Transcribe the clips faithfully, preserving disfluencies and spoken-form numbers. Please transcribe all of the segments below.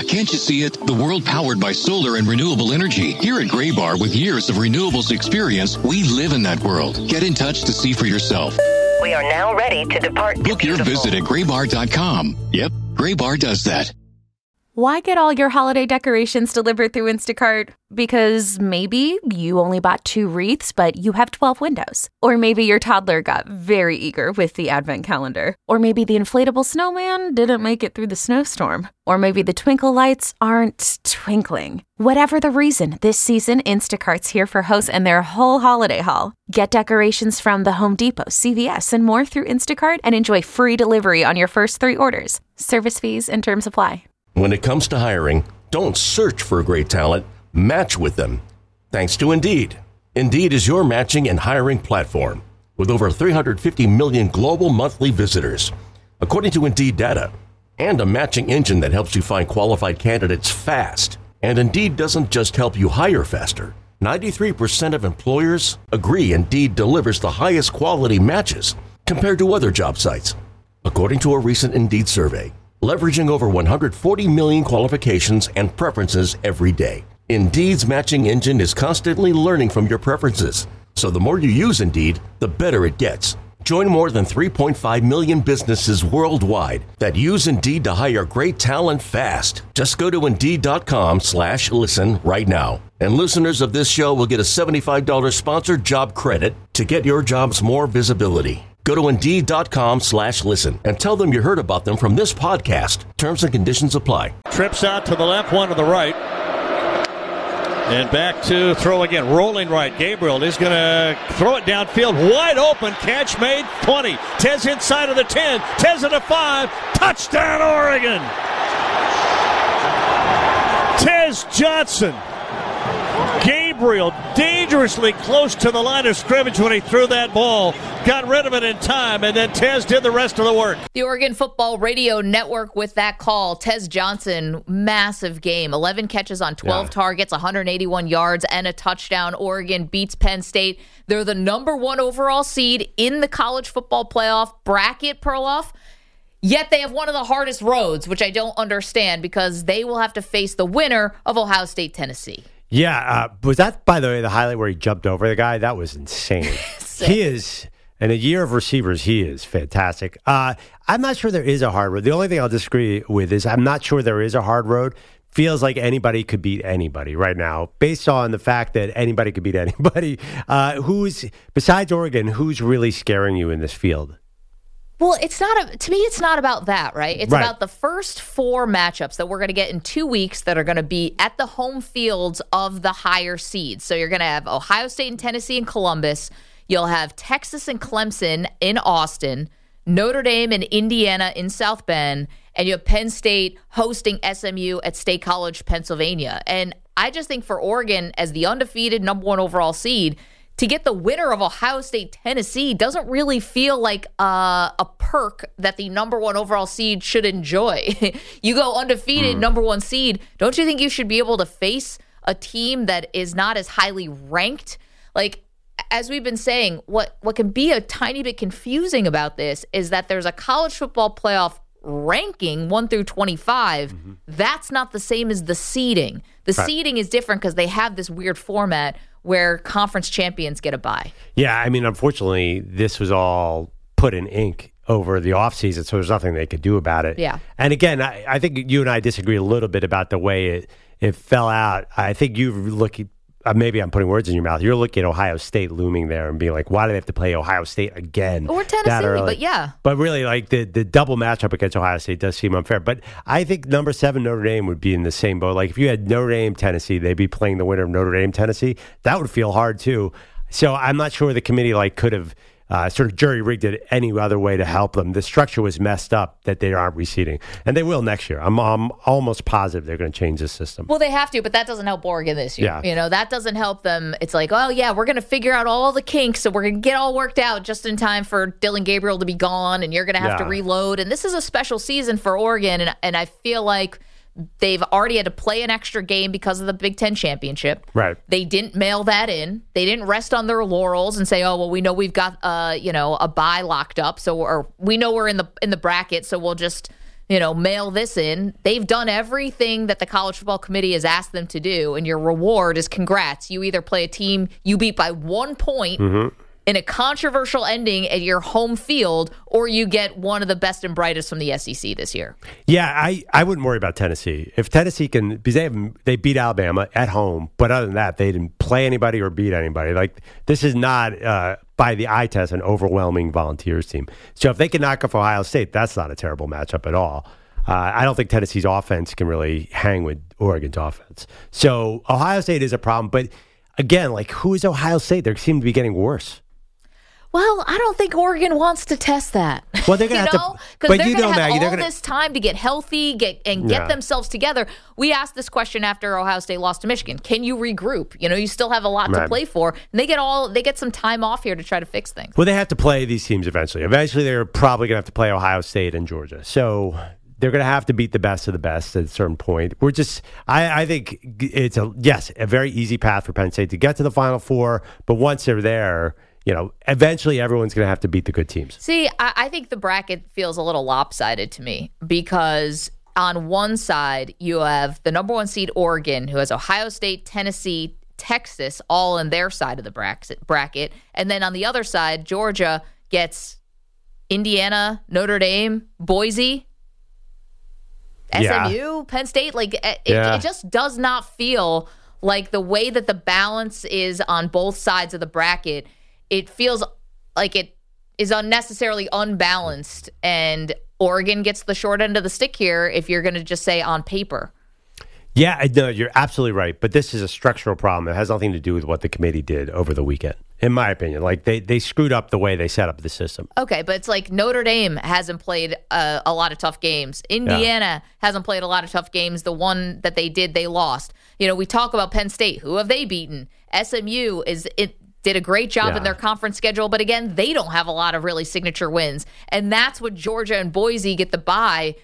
can't you see it? The world powered by solar and renewable energy. Here at Gray Bar, with years of renewables experience, we live in that world. Get in touch to see for yourself. We are now ready to depart. Book your visit at gray bar dot com. Yep, Gray Bar does that. Why get all your holiday decorations delivered through Instacart? Because maybe you only bought two wreaths, but you have twelve windows. Or maybe your toddler got very eager with the advent calendar. Or maybe the inflatable snowman didn't make it through the snowstorm. Or maybe the twinkle lights aren't twinkling. Whatever the reason, this season, Instacart's here for hosts and their whole holiday haul. Get decorations from the Home Depot, C V S, and more through Instacart and enjoy free delivery on your first three orders. Service fees and terms apply. When it comes to hiring, don't search for great talent, match with them. Thanks to Indeed. Indeed is your matching and hiring platform with over three hundred fifty million global monthly visitors, according to Indeed data, and a matching engine that helps you find qualified candidates fast. And Indeed doesn't just help you hire faster. ninety-three percent of employers agree Indeed delivers the highest quality matches compared to other job sites, according to a recent Indeed survey. Leveraging over one hundred forty million qualifications and preferences every day. Indeed's matching engine is constantly learning from your preferences. So the more you use Indeed, the better it gets. Join more than three point five million businesses worldwide that use Indeed to hire great talent fast. Just go to Indeed.com slash listen right now. And listeners of this show will get a seventy-five dollars sponsored job credit to get your jobs more visibility. Go to Indeed.com slash listen and tell them you heard about them from this podcast. Terms and conditions apply. Trips out to the left, one to the right. And back to throw again. Rolling right. Gabriel is going to throw it downfield. Wide open. Catch made. twenty. Tez inside of the ten. Tez at the five. Touchdown, Oregon. Tez Johnson. Gabriel dangerously close to the line of scrimmage when he threw that ball. Got rid of it in time, and then Tez did the rest of the work. The Oregon Football Radio Network with that call. Tez Johnson, massive game. eleven catches on twelve yeah. targets, one hundred eighty-one yards, and a touchdown. Oregon beats Penn State. They're the number one overall seed in the college football playoff bracket, Perloff. Yet they have one of the hardest roads, which I don't understand, because they will have to face the winner of Ohio State, Tennessee. Yeah, uh, was that, by the way, the highlight where he jumped over the guy? That was insane. He is, in a year of receivers, he is fantastic. Uh, I'm not sure there is a hard road. The only thing I'll disagree with is I'm not sure there is a hard road. Feels like anybody could beat anybody right now, based on the fact that anybody could beat anybody. Uh, who's, besides Oregon, who's really scaring you in this field? Well, it's not a, to me, it's not about that, right? It's right. about the first four matchups that we're going to get in two weeks that are going to be at the home fields of the higher seeds. So you're going to have Ohio State and Tennessee in Columbus. You'll have Texas and Clemson in Austin, Notre Dame and Indiana in South Bend, and you have Penn State hosting S M U at State College, Pennsylvania. And I just think for Oregon, as the undefeated number one overall seed, to get the winner of Ohio State, Tennessee doesn't really feel like uh, a perk that the number one overall seed should enjoy. You go undefeated, mm. number one seed. Don't you think you should be able to face a team that is not as highly ranked? Like, as we've been saying, what, what can be a tiny bit confusing about this is that there's a college football playoff ranking one through twenty-five. Mm-hmm. That's not the same as the seeding. The right. seeding is different because they have this weird format where conference champions get a bye. Yeah, I mean, unfortunately, this was all put in ink over the offseason, so there's nothing they could do about it. Yeah. And again, I, I think you and I disagree a little bit about the way it, it fell out. I think you look at, uh, maybe I'm putting words in your mouth. You're looking at Ohio State looming there and being like, why do they have to play Ohio State again? Or Tennessee, but yeah. But really, like, the, the double matchup against Ohio State does seem unfair. But I think number seven, Notre Dame, would be in the same boat. Like, if you had Notre Dame, Tennessee, they'd be playing the winner of Notre Dame, Tennessee. That would feel hard, too. So I'm not sure the committee, like, could have uh, sort of jury-rigged it any other way to help them. The structure was messed up that they aren't reseeding. And they will next year. I'm, I'm almost positive they're going to change this system. Well, they have to, but that doesn't help Oregon this year. Yeah. You know, that doesn't help them. It's like, oh, yeah, we're going to figure out all the kinks, so we're going to get all worked out just in time for Dillon Gabriel to be gone, and you're going to have yeah. to reload. And this is a special season for Oregon, and, and I feel like they've already had to play an extra game because of the Big Ten championship. Right. They didn't mail that in. They didn't rest on their laurels and say, "Oh, well, we know we've got uh, you know, a bye locked up, so or we know we're in the in the bracket, so we'll just, you know, mail this in. They've done everything that the College Football Committee has asked them to do, and your reward is congrats. You either play a team you beat by one point mm-hmm. in a controversial ending at your home field, or you get one of the best and brightest from the S E C this year. Yeah, I, I wouldn't worry about Tennessee. If Tennessee can, because they, have, they beat Alabama at home, but other than that, they didn't play anybody or beat anybody. Like, this is not, uh, by the eye test, an overwhelming Volunteers team. So if they can knock off Ohio State, that's not a terrible matchup at all. Uh, I don't think Tennessee's offense can really hang with Oregon's offense. So Ohio State is a problem, but again, like, who is Ohio State? They seem to be getting worse. Well, I don't think Oregon wants to test that. Well, they're going to have know? to, because they're you going know, to have Maggie, all gonna, this time to get healthy, get and get yeah. themselves together. We asked this question after Ohio State lost to Michigan. Can you regroup? You know, you still have a lot right. to play for, and they get all they get some time off here to try to fix things. Well, they have to play these teams eventually. Eventually, they're probably going to have to play Ohio State and Georgia. So they're going to have to beat the best of the best at a certain point. We're just, I, I think it's a yes, a very easy path for Penn State to get to the Final Four. But once they're there, you know, eventually everyone's going to have to beat the good teams. See, I, I think the bracket feels a little lopsided to me because on one side, you have the number one seed Oregon, who has Ohio State, Tennessee, Texas, all in their side of the bracket. And then on the other side, Georgia gets Indiana, Notre Dame, Boise, S M U, yeah. Penn State. Like, it, yeah. it just does not feel like the way that the balance is on both sides of the bracket. It feels like it is unnecessarily unbalanced, and Oregon gets the short end of the stick here if you're going to just say on paper. Yeah, no, you're absolutely right. But this is a structural problem. It has nothing to do with what the committee did over the weekend, in my opinion. Like, they, they screwed up the way they set up the system. Okay, but it's like Notre Dame hasn't played uh, a lot of tough games. Indiana yeah. hasn't played a lot of tough games. The one that they did, they lost. You know, we talk about Penn State. Who have they beaten? S M U is it. Did a great job yeah. in their conference schedule, but again, they don't have a lot of really signature wins. And that's what Georgia and Boise get the bye.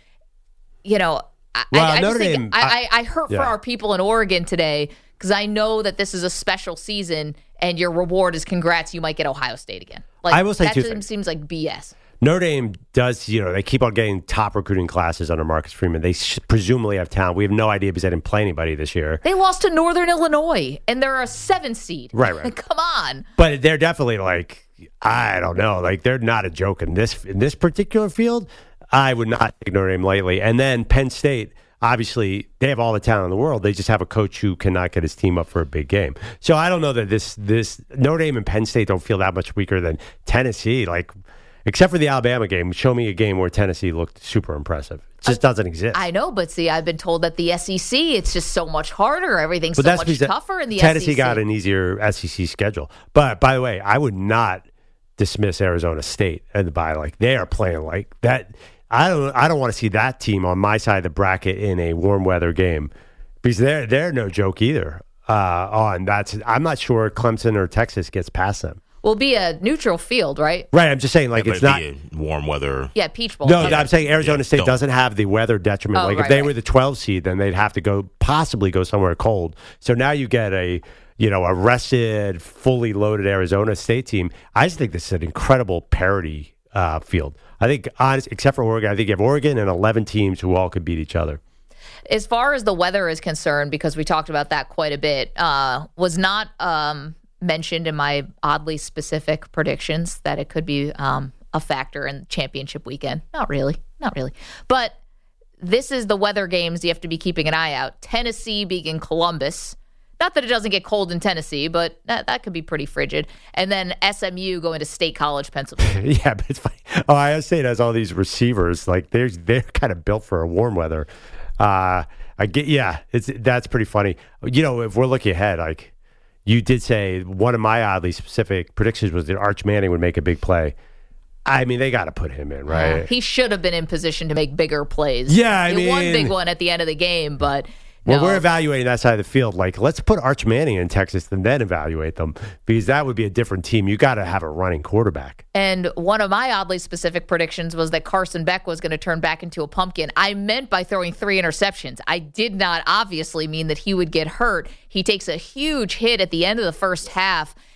You know, I, well, I, I just think Dame, I, I, I hurt yeah. for our people in Oregon today because I know that this is a special season and your reward is congrats, you might get Ohio State again. Like, I will say that two seems, things. seems like B S. Notre Dame does, you know, they keep on getting top recruiting classes under Marcus Freeman. They sh- presumably have talent. We have no idea because they didn't play anybody this year. They lost to Northern Illinois, and they're a seven seed. Right, right. Come on. But they're definitely like, I don't know, like they're not a joke in this in this particular field. I would not take Notre Dame lightly. And then Penn State, obviously, they have all the talent in the world. They just have a coach who cannot get his team up for a big game. So I don't know that this this Notre Dame and Penn State don't feel that much weaker than Tennessee. Like, except for the Alabama game, show me a game where Tennessee looked super impressive. It just doesn't exist. I know, but see, I've been told that the S E C, it's just so much harder. Everything's but so much tougher in the Tennessee S E C. Tennessee got an easier S E C schedule. But, by the way, I would not dismiss Arizona State and the bye. Like, they are playing like that. I don't I don't want to see that team on my side of the bracket in a warm weather game because they're, they're no joke either. Uh, on that's I'm not sure Clemson or Texas gets past them. Will be a neutral field, right? Right. I'm just saying, like, yeah, it's not warm weather. Yeah, Peach Bowl. No, okay. I'm saying Arizona yeah, State don't. doesn't have the weather detriment. Oh, like, right, if they right. were the twelve seed, then they'd have to go possibly go somewhere cold. So now you get a, you know, a rested, fully loaded Arizona State team. I just think this is an incredible parity uh, field. I think, honest, except for Oregon, I think you have Oregon and eleven teams who all could beat each other. As far as the weather is concerned, because we talked about that quite a bit, uh, was not um, mentioned in my oddly specific predictions that it could be um, a factor in championship weekend. Not really. Not really. But this is the weather games you have to be keeping an eye out. Tennessee being in Columbus. Not that it doesn't get cold in Tennessee, but that, that could be pretty frigid. And then S M U going to State College, Pennsylvania. Yeah, but it's funny. Ohio State has all these receivers. Like, they're, they're kind of built for a warm weather. Uh, I get, yeah, it's that's pretty funny. You know, if we're looking ahead, like, you did say one of my oddly specific predictions was that Arch Manning would make a big play. I mean, they got to put him in, right? Yeah, he should have been in position to make bigger plays. Yeah, I he mean, one big one at the end of the game, but well, no. we're evaluating that side of the field. Like, let's put Arch Manning in Texas and then evaluate them, because that would be a different team. You got to have a running quarterback. And one of my oddly specific predictions was that Carson Beck was going to turn back into a pumpkin. I meant by throwing three interceptions. I did not obviously mean that he would get hurt. He takes a huge hit at the end of the first half,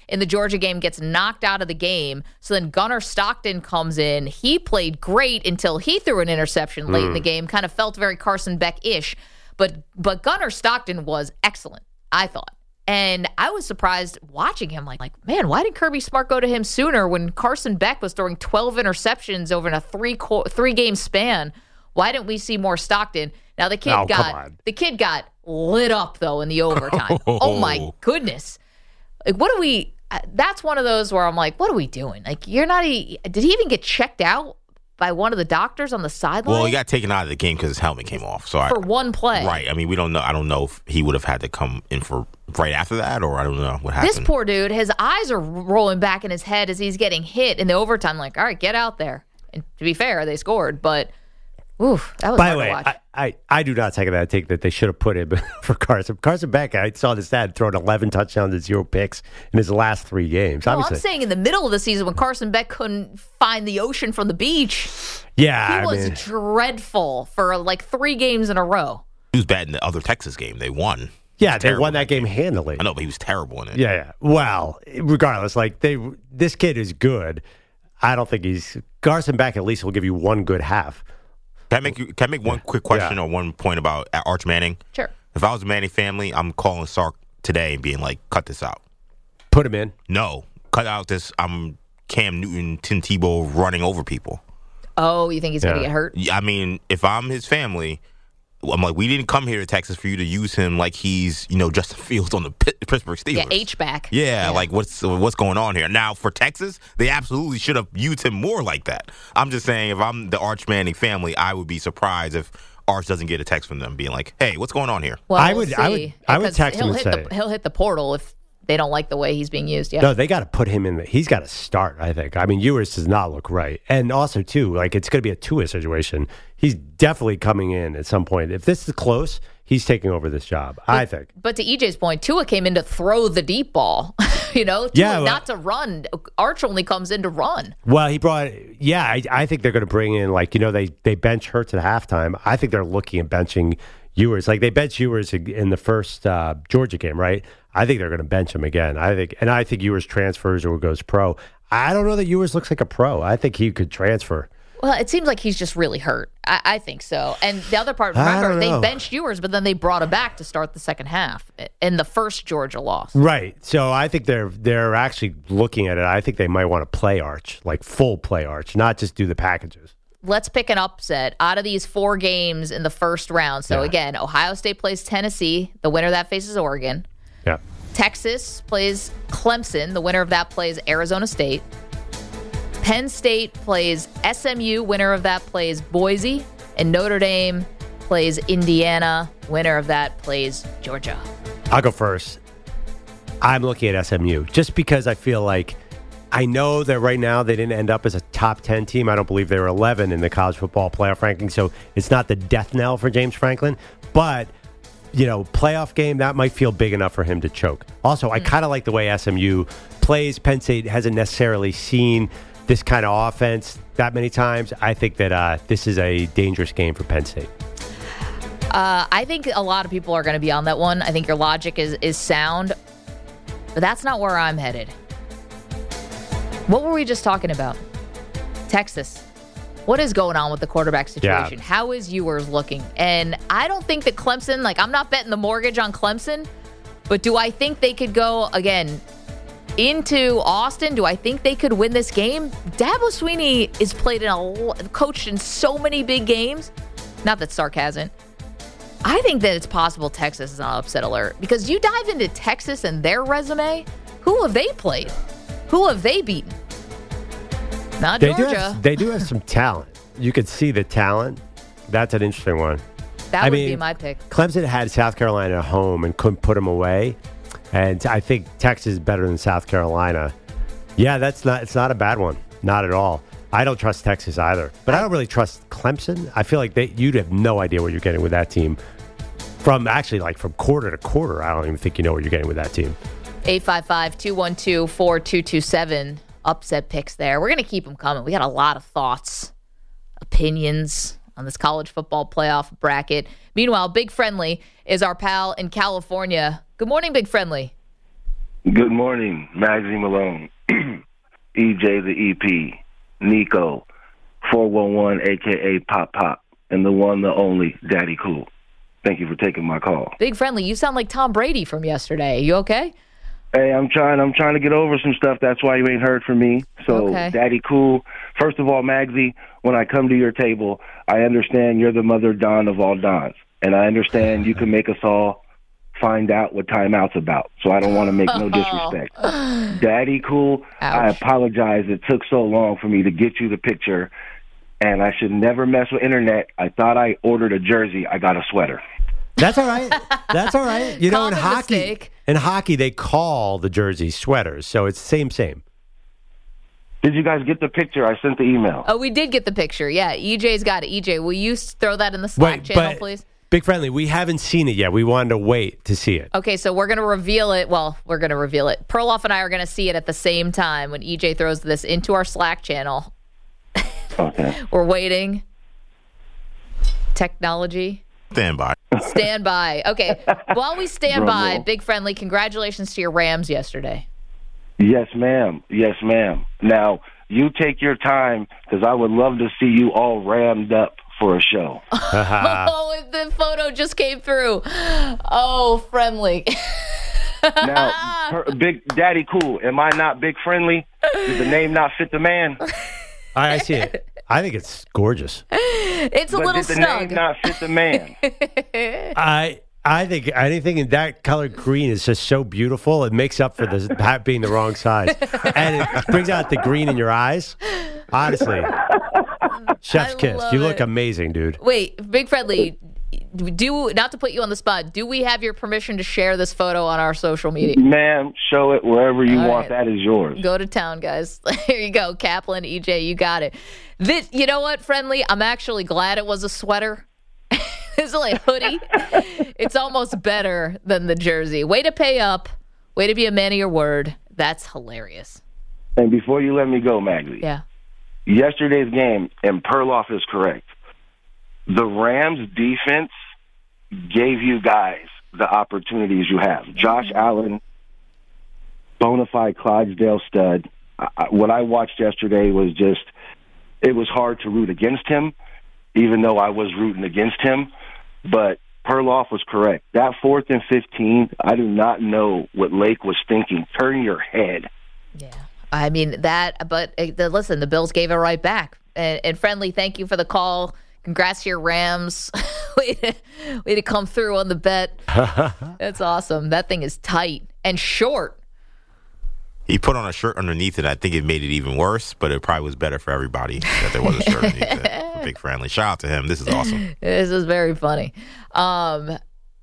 in the Georgia game, gets knocked out of the game. So then Gunnar Stockton comes in. He played great until he threw an interception late mm. in the game. Kind of felt very Carson Beck-ish. But, but Gunnar Stockton was excellent, I thought. And I was surprised watching him, like, like, man, why did Kirby Smart go to him sooner when Carson Beck was throwing twelve interceptions over in a three co- three game span? Why didn't we see more Stockton? Now the kid oh, got the kid got lit up though in the overtime. Oh, oh my goodness! Like, what do we? Uh, that's one of those where I'm like, what are we doing? Like, you're not. A, did he even get checked out by one of the doctors on the sideline? Well, he got taken out of the game because his helmet came off. So for I, one play, right? I mean, we don't know. I don't know if he would have had to come in for right after that, or I don't know what happened. This poor dude, his eyes are rolling back in his head as he's getting hit in the overtime. Like, all right, get out there. And to be fair, they scored, but oof, that was By hard the way, to watch. I, I, I do not take that take that they should have put him for Carson. Carson Beck, I saw the stat, thrown eleven touchdowns and zero picks in his last three games. Well, Obviously. I'm saying in the middle of the season when Carson Beck couldn't find the ocean from the beach, yeah, he I was mean, dreadful for like three games in a row. He was bad in the other Texas game. They won. Yeah, they won that game handily. I know, but he was terrible in it. Yeah, yeah. Well, regardless, like they, this kid is good. I don't think he's Carson Beck. At least will give you one good half. Can I make you, can I make one quick question yeah. or one point about Arch Manning? Sure. If I was a Manning family, I'm calling Sark today and being like, cut this out. Put him in. No, cut out this. I'm Cam Newton, Tim Tebow running over people. Oh, you think he's yeah. going to get hurt? I mean, if I'm his family, I'm like, we didn't come here to Texas for you to use him like he's, you know, Justin Fields on the Pittsburgh Steelers. Yeah, H-back. Yeah, yeah, like what's what's going on here? Now, for Texas, they absolutely should have used him more like that. I'm just saying, if I'm the Arch Manning family, I would be surprised if Arch doesn't get a text from them being like, hey, what's going on here? Well, I would, we'll I would, I would text he'll him and hit say, the, he'll hit the portal if they don't like the way he's being used. Yeah. No, they got to put him in. The, he's got to start, I think. I mean, Ewers does not look right. And also, too, like it's going to be a Tua situation. He's definitely coming in at some point. If this is close, he's taking over this job, but, I think. But to E J's point, Tua came in to throw the deep ball, you know, Tua, yeah, well, not to run. Arch only comes in to run. Well, he brought, yeah, I, I think they're going to bring in, like, you know, they, they bench Hurts at halftime. I think they're looking at benching Ewers. Like, they bench Ewers in the first uh, Georgia game, right? I think they're going to bench him again. I think, and I think Ewers transfers or goes pro. I don't know that Ewers looks like a pro. I think he could transfer. Well, it seems like he's just really hurt. I, I think so. And the other part, remember, they benched Ewers, but then they brought him back to start the second half in the first Georgia loss. Right. So I think they're they're actually looking at it. I think they might want to play Arch, like full play Arch, not just do the packages. Let's pick an upset out of these four games in the first round. So, yeah. again, Ohio State plays Tennessee. The winner of that faces Oregon. Yeah. Texas plays Clemson. The winner of that plays Arizona State. Penn State plays S M U. Winner of that plays Boise. And Notre Dame plays Indiana. Winner of that plays Georgia. I'll go first. I'm looking at S M U just because I feel like I know that right now they didn't end up as a top ten team. I don't believe they were eleven in the college football playoff ranking. So it's not the death knell for James Franklin. But, you know, playoff game, that might feel big enough for him to choke. Also, mm-hmm. I kind of like the way S M U plays. Penn State hasn't necessarily seen this kind of offense that many times. I think that uh, this is a dangerous game for Penn State. Uh, I think a lot of people are going to be on that one. I think your logic is, is sound, but that's not where I'm headed. What were we just talking about? Texas. What is going on with the quarterback situation? Yeah. How is Ewers looking? And I don't think that Clemson, like I'm not betting the mortgage on Clemson, but do I think they could go, again, into Austin? Do I think they could win this game? Dabo Swinney is played in a coached in so many big games. Not that Sark hasn't. I think that it's possible Texas is on upset alert because you dive into Texas and their resume. Who have they played? Who have they beaten? Not they Georgia. Do have, they do have some talent. You could see the talent. That's an interesting one. That I would mean, be my pick. Clemson had South Carolina at home and couldn't put them away. And I think Texas is better than South Carolina. Yeah, that's not. It's not a bad one. Not at all. I don't trust Texas either. But I don't really trust Clemson. I feel like they, you'd have no idea what you're getting with that team. From actually, like, from quarter to quarter, I don't even think you know what you're getting with that team. eight five five, two one two, four two two seven. Upset picks there. We're going to keep them coming. We got a lot of thoughts, opinions on this college football playoff bracket. Meanwhile, Big Friendly is our pal in California. Good morning, Big Friendly. Good morning, Maggie Malone, E J the E P, Nico, four one one, a k a. Pop Pop, and the one, the only, Daddy Cool. Thank you for taking my call. Big Friendly, you sound like Tom Brady from yesterday. You okay? Hey, I'm trying I'm trying to get over some stuff. That's why you ain't heard from me. So, Okay. Daddy Cool, first of all, Magsy, when I come to your table, I understand you're the mother Don of all Dons. And I understand you can make us all find out what timeout's about. So I don't want to make no disrespect. Daddy Cool, I Ouch. apologize. It took so long for me to get you the picture, and I should never mess with internet. I thought I ordered a jersey. I got a sweater. That's all right. That's all right. You know, in Common hockey, mistake. in hockey, they call the jerseys sweaters, so it's same, same. Did you guys get the picture? I sent the email. Oh, we did get the picture. Yeah, E J's got it. E J, will you s- throw that in the Slack Wait, channel, but- please? Big Friendly, we haven't seen it yet. We wanted to wait to see it. Okay, so we're going to reveal it. Well, we're going to reveal it. Perloff and I are going to see it at the same time when E J throws this into our Slack channel. Okay. We're waiting. Technology. Stand by. Stand by. Okay, while we stand Drum by, roll. Big Friendly, congratulations to your Rams yesterday. Yes, ma'am. Yes, ma'am. Now, you take your time because I would love to see you all rammed up for a show. Oh, the photo just came through. Oh, Friendly. Now, per, Big Daddy Cool, am I not Big Friendly? Did the name not fit the man? I, I see it. I think it's gorgeous. It's a But little did the snug. name not fit the man? I I think anything in that color green is just so beautiful. It makes up for the hat being the wrong size, and it brings out the green in your eyes. Honestly, chef's I kiss. love You look it. amazing, dude. Wait, Big Friendly, do not to put you on the spot. Do we have your permission to share this photo on our social media? Ma'am, show it wherever you All want. right. That is yours. Go to town, guys. Here you go, Kaplan, E J, you got it. This, you know what, Friendly? I'm actually glad it was a sweater. It's like a hoodie. It's almost better than the jersey. Way to pay up. Way to be a man of your word. That's hilarious. And before you let me go, Maggie, Yeah. yesterday's game, and Perloff is correct, the Rams defense gave you guys the opportunities you have. Josh Allen, bona fide Clydesdale stud. I, I- what I watched yesterday was just, it was hard to root against him, even though I was rooting against him. But Perloff was correct. That fourth and fifteen, I do not know what Lake was thinking. Turn your head. Yeah. I mean, that, but uh, the, listen, the Bills gave it right back. And, and Friendly, thank you for the call. Congrats to your Rams. way, to, way to come through on the bet. That's awesome. That thing is tight and short. He put on a shirt underneath it. I think it made it even worse, but it probably was better for everybody that there was a shirt underneath it. For Big Friendly. Shout out to him. This is awesome. This is very funny. Um,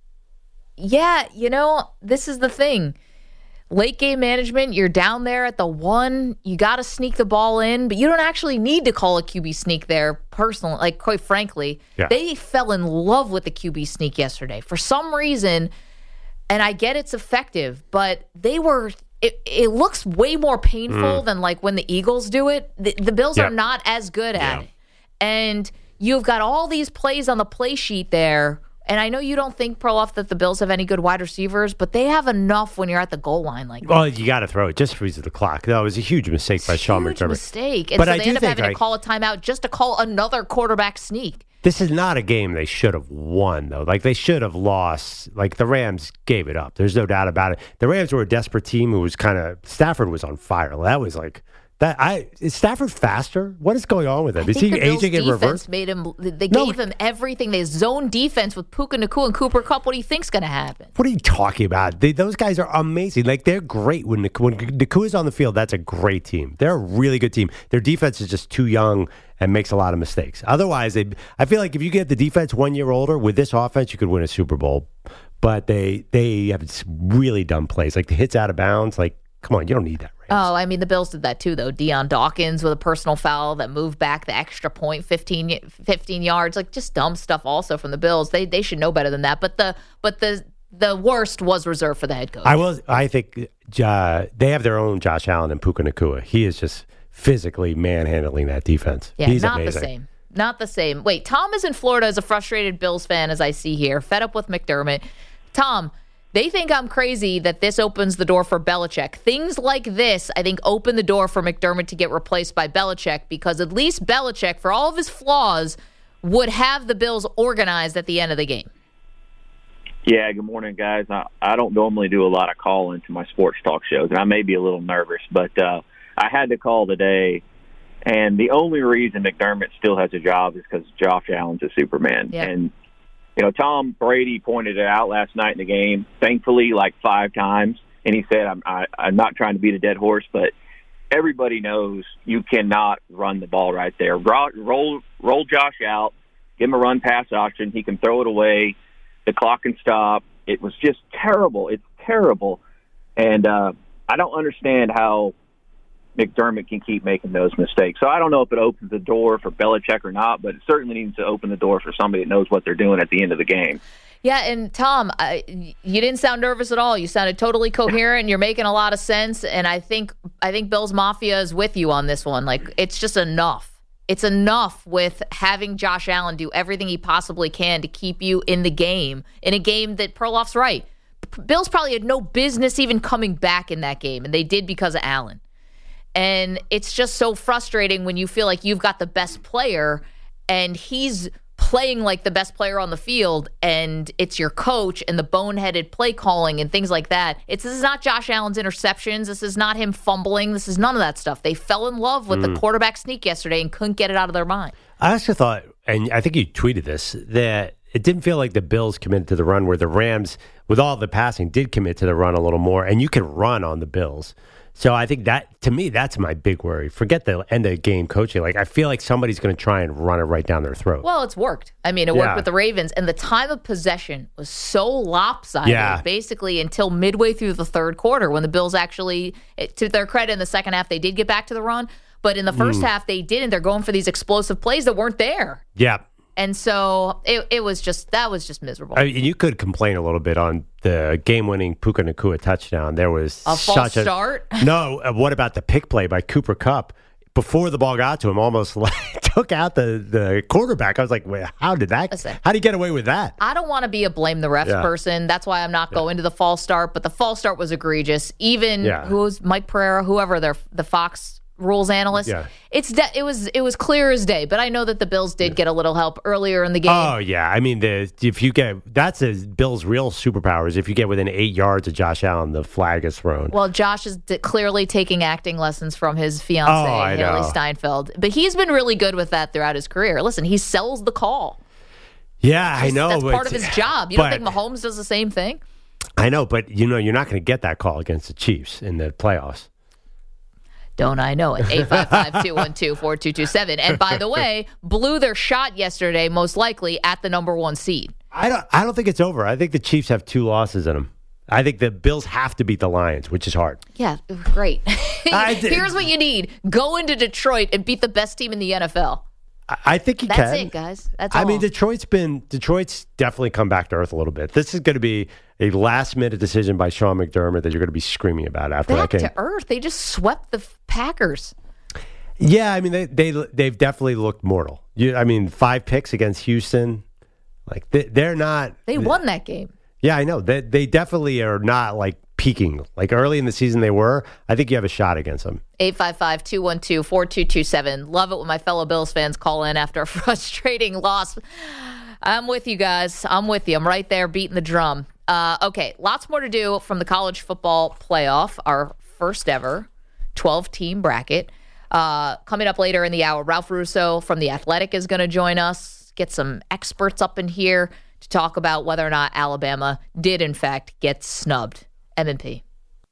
yeah, you know, this is the thing. Late game management, you're down there at the one, you got to sneak the ball in, but you don't actually need to call a Q B sneak there personally. Like, quite frankly, Yeah. they fell in love with the Q B sneak yesterday. For some reason, and I get it's effective, but they were, it, it looks way more painful than like when the Eagles do it. The, the Bills Yeah. are not as good at Yeah. it. And you've got all these plays on the play sheet there. And I know you don't think, Perloff, that the Bills have any good wide receivers, but they have enough when you're at the goal line. Like, Well, you got to throw it. Just freeze the clock. That was a huge mistake by Sean huge McDermott. mistake. And But so I they do end up think, having like- to call a timeout just to call another quarterback sneak. This is not a game they should have won, though. Like, they should have lost. Like, the Rams gave it up. There's no doubt about it. The Rams were a desperate team who was kind of – Stafford was on fire. That was like – that. I is Stafford faster? What is going on with him? I Is think he the Bills aging in defense reverse? made him. They No. gave him everything. They zone defense with Puka Nacua and Cooper Kupp. What do you think's going to happen? What are you talking about? They, those guys are amazing. Like, they're great. When Nac- when Nakua's on the field, that's a great team. They're a really good team. Their defense is just too young and makes a lot of mistakes. Otherwise, they, I feel like if you get the defense one year older, with this offense, you could win a Super Bowl. But they they have really dumb plays. Like the hits out of bounds. Like, come on, you don't need that. Rams. Oh, I mean, the Bills did that too, though. Deion Dawkins with a personal foul that moved back the extra point, fifteen, fifteen yards. Like, just dumb stuff also from the Bills. They they should know better than that. But the but the the worst was reserved for the head coach. I will. I think uh, they have their own Josh Allen and Puka Nacua. He is just physically manhandling that defense. Yeah, He's not amazing. the same. Not the same. Wait, Tom is in Florida as a frustrated Bills fan, as I see here, fed up with McDermott. Tom, They think I'm crazy that this opens the door for Belichick. Things like this, I think, open the door for McDermott to get replaced by Belichick because at least Belichick, for all of his flaws, would have the Bills organized at the end of the game. Yeah, good morning, guys. I, I don't normally do a lot of calling to my sports talk shows, and I may be a little nervous, but uh, I had to call today, and the only reason McDermott still has a job is because Josh Allen's a Superman. Yeah. And you know, Tom Brady pointed it out last night in the game, thankfully, like five times. And he said, I'm, I, I'm not trying to beat a dead horse, but everybody knows you cannot run the ball right there. Roll, roll, roll Josh out, give him a run-pass option. He can throw it away. The clock can stop. It was just terrible. It's terrible. And uh, I don't understand how McDermott can keep making those mistakes. So I don't know if it opens the door for Belichick or not, but it certainly needs to open the door for somebody that knows what they're doing at the end of the game. Yeah, and Tom, I, you didn't sound nervous at all. You sounded totally coherent. You're making a lot of sense, and I think I think Bills Mafia is with you on this one. Like, it's just enough. It's enough with having Josh Allen do everything he possibly can to keep you in the game, in a game that Perloff's right. Bills probably had no business even coming back in that game, and they did because of Allen. And it's just so frustrating when you feel like you've got the best player and he's playing like the best player on the field and it's your coach and the boneheaded play calling and things like that. It's This is not Josh Allen's interceptions. This is not him fumbling. This is none of that stuff. They fell in love with mm. the quarterback sneak yesterday and couldn't get it out of their mind. I also thought, and I think you tweeted this, that it didn't feel like the Bills committed to the run where the Rams, with all the passing, did commit to the run a little more, and you can run on the Bills. So I think that, to me, that's my big worry. Forget the end of the game coaching. Like, I feel like somebody's going to try and run it right down their throat. Well, it's worked. I mean, it yeah. worked with the Ravens, and the time of possession was so lopsided, yeah. basically until midway through the third quarter when the Bills actually, to their credit, in the second half, they did get back to the run. But in the first mm. half, they didn't. They're going for these explosive plays that weren't there. Yeah. And so it it was just, that was just miserable. I mean, you could complain a little bit on the game-winning Puka Nacua touchdown. There was a false such a, start? No, what about the pick play by Cooper Kupp? Before the ball got to him, almost like took out the, the quarterback. I was like, wait, how did that, Listen, how did he get away with that? I don't want to be a blame the refs yeah. person. That's why I'm not yeah. going to the false start, but the false start was egregious. Even yeah. who was Mike Pereira, whoever their the Fox rules analyst. Yeah. It's de- it was it was clear as day, but I know that the Bills did yeah. get a little help earlier in the game. Oh yeah, I mean the if you get that's a Bills' real superpowers. If you get within eight yards of Josh Allen, the flag is thrown. Well, Josh is d- clearly taking acting lessons from his fiancee, oh, Haley Steinfeld, but he's been really good with that throughout his career. Listen, he sells the call. Yeah, He's, I know. That's but, part of his job. You but, don't think Mahomes does the same thing? I know, but you know you're not going to get that call against the Chiefs in the playoffs. Don't I know it? eight five five, two one two, four two two seven. And by the way, blew their shot yesterday, most likely at the number one seed. I don't I don't think it's over. I think the Chiefs have two losses in them. I think the Bills have to beat the Lions, which is hard. Yeah, great. Here's what you need. Go into Detroit and beat the best team in the N F L. I think he That's can. That's it, guys. That's all. I mean, Detroit's been Detroit's definitely come back to earth a little bit. This is going to be a last-minute decision by Sean McDermott that you're going to be screaming about after back that game. Back to earth. They just swept the Packers. Yeah, I mean, they they they've definitely looked mortal. You, I mean, five picks against Houston, like they, they're not. They won that game. Yeah, I know. They they definitely are not like peaking. Like early in the season they were. I think you have a shot against them. eight five five, two one two, four two two seven. Love it when my fellow Bills fans call in after a frustrating loss. I'm with you guys. I'm with you. I'm right there beating the drum. Uh, okay, lots more to do from the college football playoff, our first ever twelve-team bracket. Uh, coming up later in the hour, Ralph Russo from The Athletic is going to join us, get some experts up in here to talk about whether or not Alabama did, in fact, get snubbed. M and P.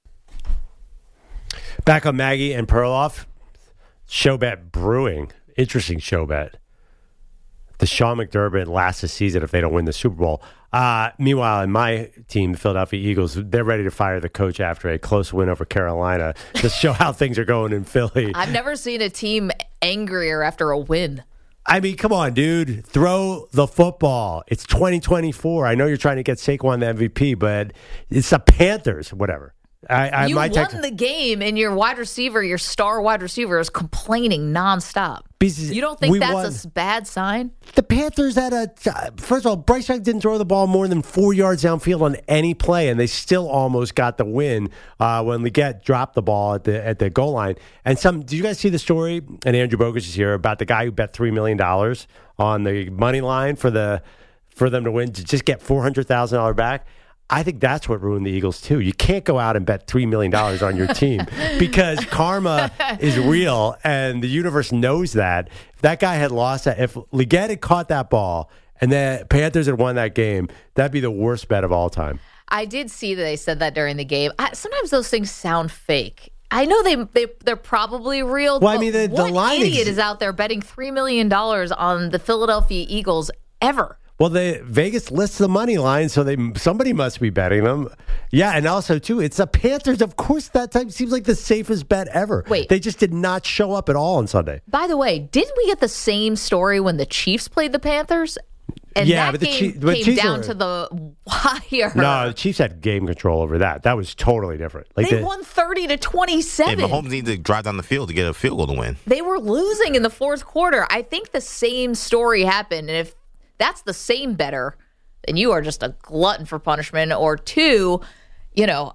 Back on Maggie and Perloff. Show bet brewing. Interesting show bet. The Sean McDermott lasts the season if they don't win the Super Bowl. Uh, meanwhile, in my team, the Philadelphia Eagles, they're ready to fire the coach after a close win over Carolina to show how things are going in Philly. I've never seen a team angrier after a win. I mean, come on, dude. Throw the football. It's twenty twenty-four. I know you're trying to get Saquon the M V P, but it's the Panthers. Whatever. I, I you might won take, the game, and your wide receiver, your star wide receiver, is complaining nonstop. You don't think that's won. a bad sign? The Panthers had a first of all, Bryce Young didn't throw the ball more than four yards downfield on any play, and they still almost got the win uh, when Leggett dropped the ball at the at the goal line. And some, did you guys see the story? And Andrew Bogus is here about the guy who bet three million dollars on the money line for the for them to win to just get four hundred thousand dollars back. I think that's what ruined the Eagles, too. You can't go out and bet three million dollars on your team because karma is real, and the universe knows that. If that guy had lost that, if Leggett had caught that ball and the Panthers had won that game, that'd be the worst bet of all time. I did see that they said that during the game. I, sometimes those things sound fake. I know they, they, they're probably real, well, but I mean, the, what the line idiot ex- is out there betting three million dollars on the Philadelphia Eagles ever? Well, the Vegas lists the money line, so they somebody must be betting them. Yeah, and also, too, it's the Panthers. Of course, that time seems like the safest bet ever. Wait. They just did not show up at all on Sunday. By the way, didn't we get the same story when the Chiefs played the Panthers? And yeah, that but the game Chiefs, but came Chiefs down are, to the wire. No, the Chiefs had game control over that. That was totally different. Like they the, won thirty to twenty-seven. Hey, Mahomes needed to drive down the field to get a field goal to win. They were losing in the fourth quarter. I think the same story happened. And if that's the same better, then you are just a glutton for punishment. Or two, you know,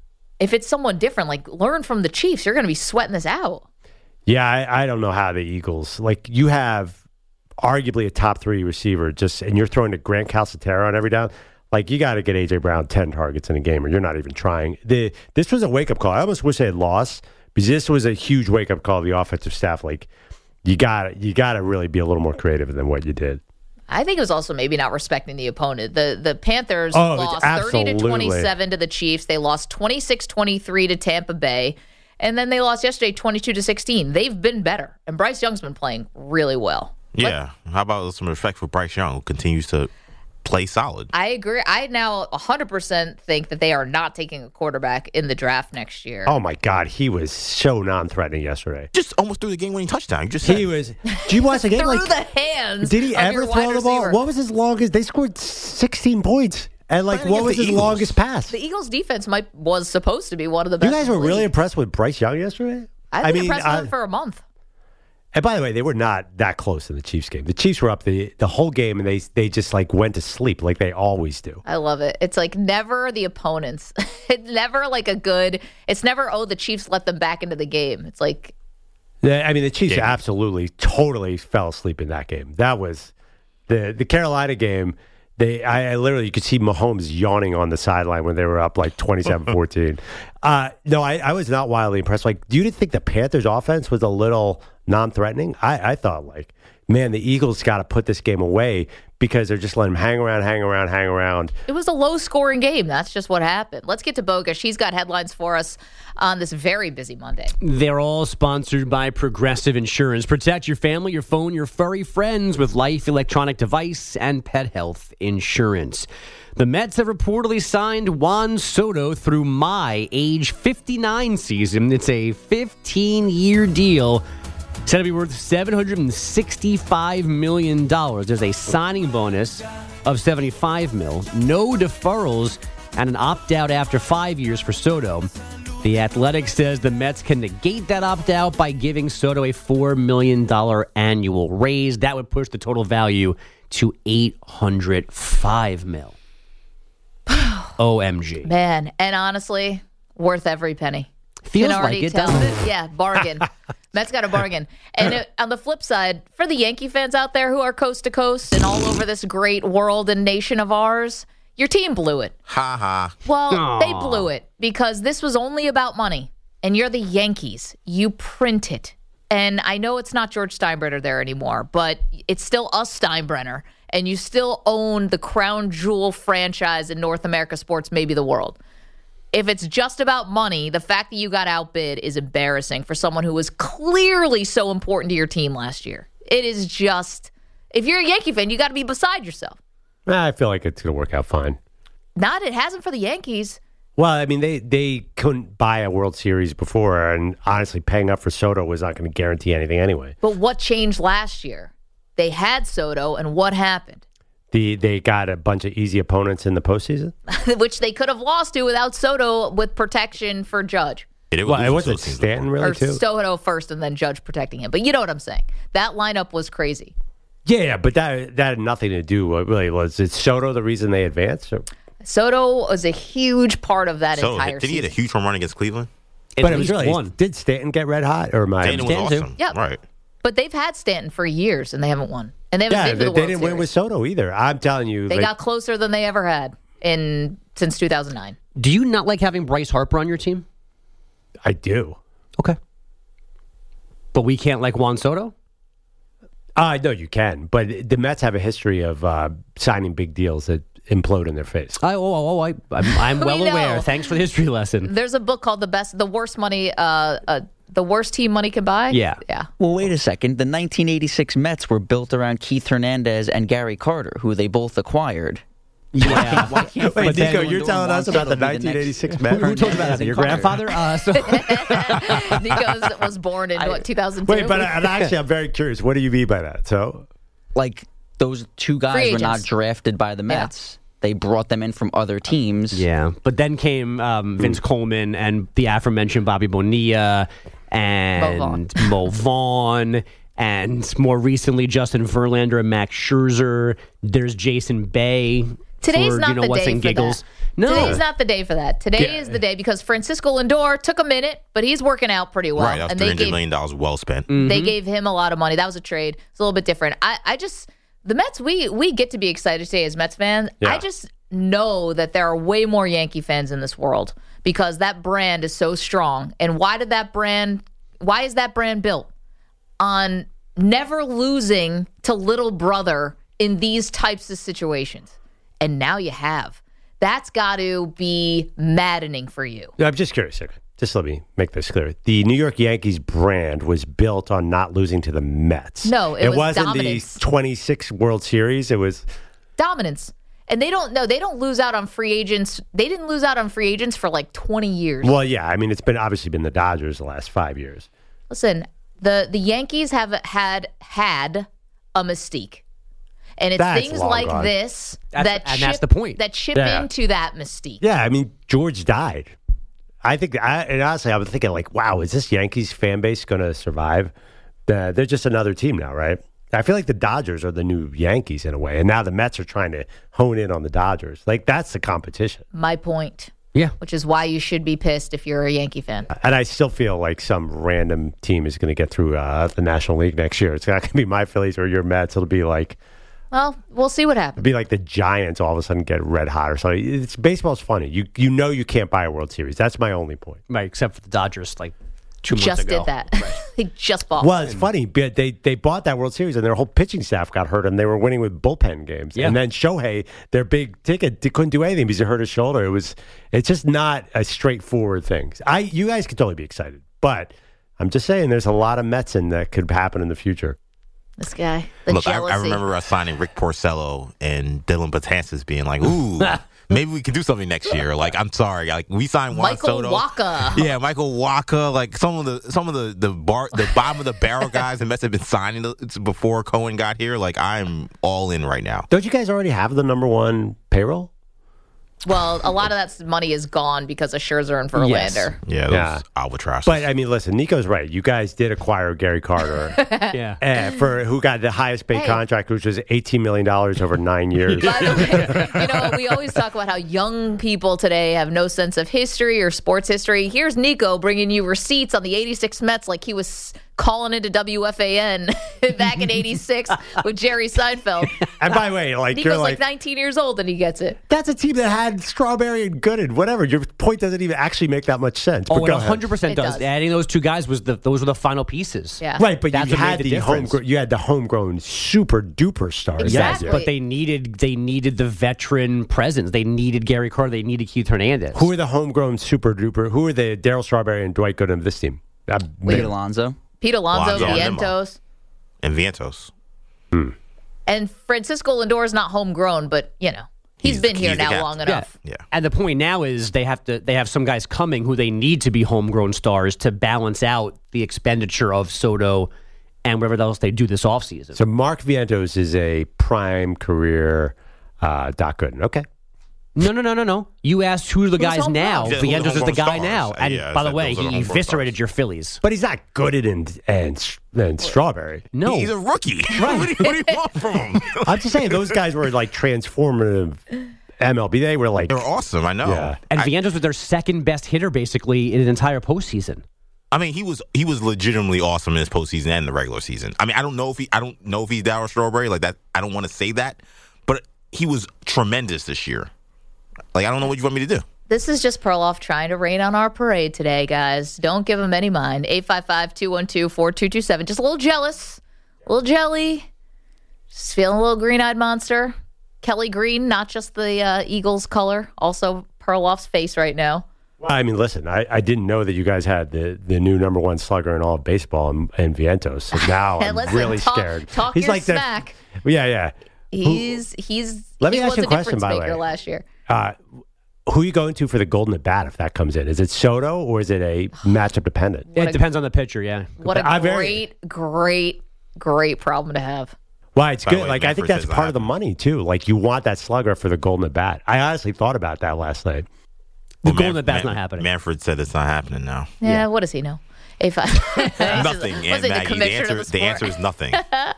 if it's someone different, like learn from the Chiefs, you're going to be sweating this out. Yeah, I, I don't know how the Eagles, like you have arguably a top three receiver, just and you're throwing to Grant Calcaterra on every down. Like you got to get A J Brown ten targets in a game, or you're not even trying. The this was a wake up call. I almost wish they had lost because this was a huge wake up call of the offensive staff. Like you got you got to really be a little more creative than what you did. I think it was also maybe not respecting the opponent. The the Panthers oh, lost thirty to twenty-seven to the Chiefs. They lost twenty-six twenty-three to Tampa Bay. And then they lost yesterday twenty-two to sixteen. They've been better. And Bryce Young's been playing really well. Yeah. But how about some respect for Bryce Young, who continues to play solid? I agree. I now one hundred percent think that they are not taking a quarterback in the draft next year. Oh, my God. He was so non-threatening yesterday. Just almost threw the game-winning touchdown. You just said. He was. Do you watch the game? Through like, the hands. Did he of ever your throw wide the ball? receiver. What was his longest? They scored sixteen points. And, like, Playing what was against his the Eagles. longest pass? The Eagles' defense might was supposed to be one of the best. You guys in were the really league. impressed with Bryce Young yesterday? I've been I mean, impressed with I- him for a month. And by the way, they were not that close in the Chiefs game. The Chiefs were up the, the whole game, and they they just like went to sleep like they always do. I love it. It's like never the opponents. It's never like a good. It's never oh the Chiefs let them back into the game. It's like The- I mean, the Chiefs Yeah. absolutely, totally fell asleep in that game. That was the the Carolina game. They, I, I literally, you could see Mahomes yawning on the sideline when they were up like twenty-seven fourteen. uh, no, I, I was not wildly impressed. Like, do you think the Panthers' offense was a little non-threatening? I, I thought, like, man, the Eagles got to put this game away because they're just letting them hang around, hang around, hang around. it was a low-scoring game. That's just what happened. Let's get to Bogus. She's got headlines for us on this very busy Monday. They're all sponsored by Progressive Insurance. Protect your family, your phone, your furry friends with life, electronic device, and pet health insurance. The Mets have reportedly signed Juan Soto through my age fifty-nine season. It's a fifteen-year deal. Said to be worth seven hundred sixty-five million dollars. There's a signing bonus of seventy-five mil, no deferrals, and an opt-out after five years for Soto. The Athletic says the Mets can negate that opt-out by giving Soto a four million dollars annual raise. That would push the total value to eight hundred five mil. O M G. Man, and honestly, worth every penny. Feels Can already like it, tell doesn't it? Yeah, bargain. Mets got a bargain. And it, on the flip side, for the Yankee fans out there who are coast to coast and all over this great world and nation of ours, your team blew it. Ha ha. Well, Aw. they blew it because this was only about money. And you're the Yankees. You print it. And I know it's not George Steinbrenner there anymore, but it's still us Steinbrenner. And you still own the crown jewel franchise in North America sports, maybe the world. If it's just about money, the fact that you got outbid is embarrassing for someone who was clearly so important to your team last year. It is just, if you're a Yankee fan, you got to be beside yourself. I feel like it's going to work out fine. Not, it hasn't for the Yankees. Well, I mean, they, they couldn't buy a World Series before, and honestly, paying up for Soto was not going to guarantee anything anyway. But what changed last year? They had Soto, and what happened? The they got a bunch of easy opponents in the postseason, which they could have lost to without Soto with protection for Judge. It, well, it wasn't Stanton really or too. Soto first and then Judge protecting him. But you know what I'm saying. That lineup was crazy. Yeah, yeah, but that that had nothing to do. With, really, was it Soto the reason they advanced? Or? Soto was a huge part of that so, entire did he season. get a huge home run against Cleveland? At but it was really one. Did Stanton get red hot or my Stanton was awesome. Yep. Right. But they've had Stanton for years and they haven't won. And they haven't yeah, been to the they, World they didn't Series. win with Soto either. I'm telling you, They like, got closer than they ever had in since two thousand nine. Do you not like having Bryce Harper on your team? I do. Okay. But we can't like Juan Soto? Uh, no, you can. But the Mets have a history of uh, signing big deals that implode in their face. I, oh, oh, oh, I, I'm, I'm well We aware. know. Thanks for the history lesson. There's a book called The Best, The Worst Money, uh, uh, The Worst Team Money Can Buy. Yeah. Yeah. Well, wait a second. The nineteen eighty-six Mets were built around Keith Hernandez and Gary Carter, who they both acquired. Yeah. Why can't Wait, Fred Nico, Lindor you're and telling Juan us about Soto the be nineteen eighty-six next- Mets? Who told you about that? Your grandfather? Uh, so Nico was born in, what, two thousand two? Wait, but uh, actually, I'm very curious. What do you mean by that? So, Like, those two guys Free were not agents. drafted by the Mets. They brought them in from other teams. yeah. But then came um, Vince Coleman and the aforementioned Bobby Bonilla and Mo Vaughn. And more recently, Justin Verlander and Max Scherzer. There's Jason Bay. Today's for, not you know, the what's day in for giggles. that. No. Today's not the day for that. Today Yeah. is the day because Francisco Lindor took a minute, but he's working out pretty well. right. That was and three they hundred gave, million dollars well spent. they gave him a lot of money. That was a trade. It's a little bit different. I, I just the Mets. We we get to be excited today as Mets fans. Yeah. I just know that there are way more Yankee fans in this world because that brand is so strong. And why did that brand? Why is that brand built on never losing to little brother in these types of situations? And now you have. That's got to be maddening for you. I'm just curious. Okay. Just let me make this clear. The New York Yankees brand was built on not losing to the Mets. No, it was wasn't dominance. the twenty-six World Series. It was Dominance. And they don't know. They don't lose out on free agents. They didn't lose out on free agents for like twenty years. well, yeah. I mean, it's been obviously been the Dodgers the last five years. Listen, the the Yankees have had had a mystique. And it's That's things long like gone. this That's- that and chip, that's the point. that chip Yeah. into that mystique. Yeah, I mean, George died. I think, I, and honestly, I was thinking, like, wow, is this Yankees fan base going to survive? Uh, they're just another team now, right? I feel like the Dodgers are the new Yankees in a way, and now the Mets are trying to hone in on the Dodgers. Like, that's the competition. My point. Yeah. Which is why you should be pissed if you're a Yankee fan. And I still feel like some random team is going to get through uh, the National League next year. It's not going to be my Phillies or your Mets. It'll be like, Well, we'll see what it'll happens. be like the Giants all of a sudden get red hot or something. It's baseball's funny. You you know you can't buy a World Series. That's my only point. Right, except for the Dodgers, like two months Just ago. did that. they just bought. Well, it's funny. But they they bought that World Series and their whole pitching staff got hurt and they were winning with bullpen games. Yeah. And then Shohei, their big ticket, they couldn't do anything because he hurt his shoulder. It was it's just not a straightforward thing. I you guys could totally be excited, but I'm just saying there's a lot of Mets in that could happen in the future. This guy. The Look, I, jealousy. I remember us signing Rick Porcello and Dylan Betances being like, "Ooh, maybe we can do something next year." Like, I'm sorry, like we signed Juan Michael Soto. Waka. Yeah, Michael Waka. Like some of the some of the the bar the bottom of the barrel guys the Mets have been signing the- before Cohen got here. Like, I'm all in right now. Don't you guys already have the number one payroll? Well, a lot of that money is gone because of Scherzer and Verlander. Yes. Yeah, those Yeah. albatrosses. But I mean, listen, Nico's right. You guys did acquire Gary Carter, Yeah. uh, for who got the highest paid Hey. contract, which was eighteen million dollars over nine years. By the way, you know, we always talk about how young people today have no sense of history or sports history. Here's Nico bringing you receipts on the eighty-six Mets like he was calling into W F A N back in eighty-six with Jerry Seinfeld. And by the way, like Nico's you're like, like, nineteen years old and he gets it. that's a team that had Strawberry and Gooden, whatever. Your point doesn't even actually make that much sense. Oh, but it go one hundred percent It does. does. Adding those two guys was the those were the final pieces. Yeah. ahead. Right, but That's you what made had the the, difference. homegrown, you had the homegrown super duper stars. Exactly. But they needed they needed the veteran presence. They needed Gary Carter. They needed Keith Hernandez. Who are the homegrown super duper? Who are the Daryl Strawberry and Dwight Gooden of this team? Uh, Pete Alonso. Pete Alonso, Alonso and them Vientos. and Vientos. And Francisco Lindor is not homegrown, but, you know, he's, He's been the- here he's the now captain. long Yeah. enough. Yeah. And the point now is they have to they have some guys coming who they need to be homegrown stars to balance out the expenditure of Soto and whatever else they do this offseason. So Mark Vientos is a prime career uh, Doc Gooden. Okay. No, no, no, no, no. You asked who are the guys now. Yeah, Vientos is the guy stars. now. And yeah, by the way, those are the he homegrown eviscerated stars. your Phillies. But he's not Gooden and, and, and Strawberry. No. He's a rookie. Right. what, do you, what do you want from him? I'm just saying those guys were like transformative M L B. They were like... They're awesome, I know. Yeah. And I, Vientos was their second best hitter, basically, in an entire postseason. I mean, he was he was legitimately awesome in his postseason and the regular season. I mean, I don't know if he I don't know if he's Darryl Strawberry like that. I don't want to say that, but he was tremendous this year. Like, I don't know what you want me to do. This is just Perloff trying to rain on our parade today, guys. Don't give him any mind. eight five five, two one two, four two two seven. Just a little jealous, a little jelly. Just feeling a little green-eyed monster. Kelly Green, not just the uh, Eagles color, also Perloff's face right now. Well, I mean, listen, I, I didn't know that you guys had the, the new number one slugger in all of baseball and, and Vientos. So now I'm listen, really talk, scared. Talk he's your like smack. The, yeah, yeah. He's he's Let me he ask was you a question, difference by the maker way. last year. Uh, who are you going to for the Golden at Bat if that comes in? Is it Soto or is it a matchup dependent? It a- depends on the pitcher, yeah. What a I very- great, great, great problem to have. Well, it's By the good. way, Like I think Manfred that's says part that. of the money too. Like you want that slugger for the Golden at Bat. I honestly thought about that last night. The Well, Golden Man- at Bat's Man- not happening. Manfred said it's not happening now. Yeah, what does he know? eight five Nothing, Was Aunt he the Maggie. The commissioner answer, of the the answer is nothing.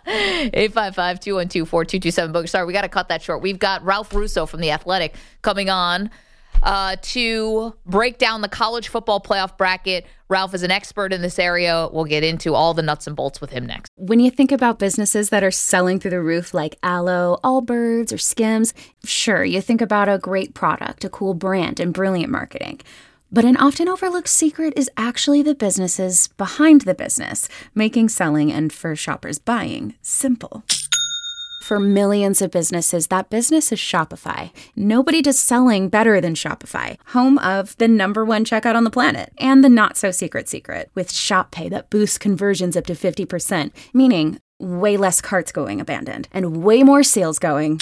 eight five five, two one two, four two two seven. Sorry, we got to cut that short. We've got Ralph Russo from The Athletic coming on uh, to break down the college football playoff bracket. Ralph is an expert in this area. We'll get into all the nuts and bolts with him next. When you think about businesses that are selling through the roof like Aloe, Allbirds, or Skims, sure, you think about a great product, a cool brand, and brilliant marketing. But an often overlooked secret is actually the businesses behind the business, making selling and for shoppers buying simple. For millions of businesses, that business is Shopify. Nobody does selling better than Shopify, home of the number one checkout on the planet and the not-so-secret secret with Shop Pay that boosts conversions up to fifty percent, meaning way less carts going abandoned and way more sales going.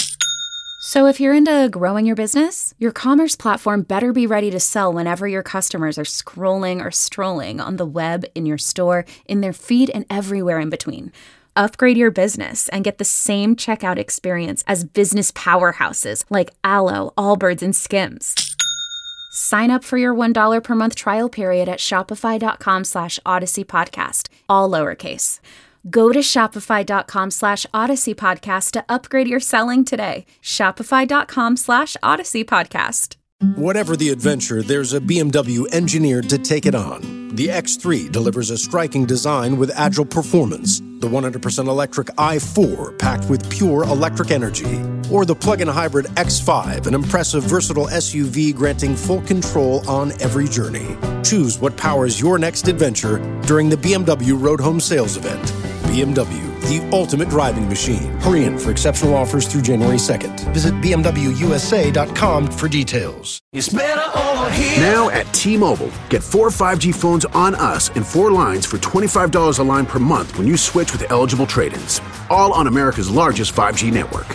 So if you're into growing your business, your commerce platform better be ready to sell whenever your customers are scrolling or strolling on the web, in your store, in their feed, and everywhere in between. Upgrade your business and get the same checkout experience as business powerhouses like Aloe, Allbirds, and Skims. Sign up for your one dollar per month trial period at shopify.com slash Odyssey Podcast, all lowercase. Go to shopify.com slash Odyssey Podcast to upgrade your selling today. Shopify.com slash Odyssey Podcast. Whatever the adventure, there's a B M W engineered to take it on. The X three delivers a striking design with agile performance. The one hundred percent electric i four, packed with pure electric energy. Or the plug-in hybrid X five, an impressive, versatile S U V granting full control on every journey. Choose what powers your next adventure during the B M W Road Home Sales Event. B M W, the ultimate driving machine. Hurry in for exceptional offers through January second. Visit b m w u s a dot com for details. It's better over here. Now at T-Mobile, get four five G phones on us and four lines for twenty-five dollars a line per month when you switch with eligible trade-ins. All on America's largest five G network.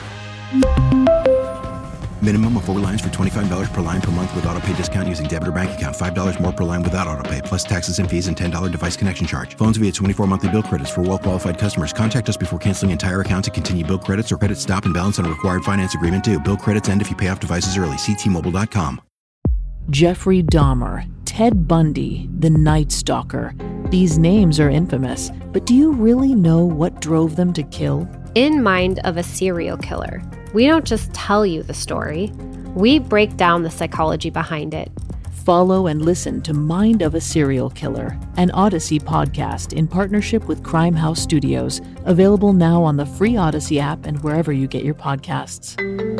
Minimum of four lines for twenty-five dollars per line per month with autopay discount using debit or bank account. five dollars more per line without autopay, plus taxes and fees and ten dollars device connection charge. Phones via twenty-four monthly bill credits for well-qualified customers. Contact us before canceling entire account to continue bill credits or credit stop and balance on a required finance agreement due. Bill credits end if you pay off devices early. See T Mobile dot com. Jeffrey Dahmer, Ted Bundy, the Night Stalker. These names are infamous, but do you really know what drove them to kill? In Mind of a Serial Killer, we don't just tell you the story, we break down the psychology behind it. Follow and listen to Mind of a Serial Killer, an Odyssey podcast in partnership with Crime House Studios, available now on the free Odyssey app and wherever you get your podcasts.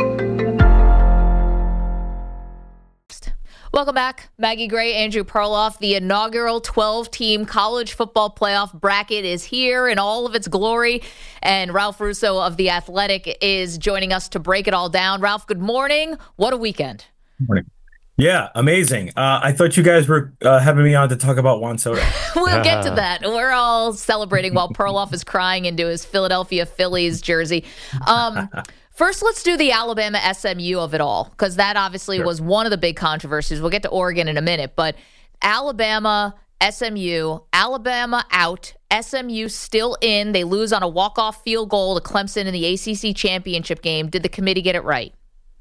Welcome back. Maggie Gray, Andrew Perloff. The inaugural twelve-team college football playoff bracket is here in all of its glory. And Ralph Russo of The Athletic is joining us to break it all down. Ralph, good morning. What a weekend. Morning. Yeah, amazing. Uh, I thought you guys were uh, having me on to talk about Juan Soto. We'll get to that. We're all celebrating while Perloff is crying into his Philadelphia Phillies jersey. Um First, let's do the Alabama S M U of it all, because that obviously Sure. was one of the big controversies. We'll get to Oregon in a minute, but Alabama S M U, Alabama out, S M U still in. They lose on a walk-off field goal to Clemson in the A C C championship game. Did the committee get it right?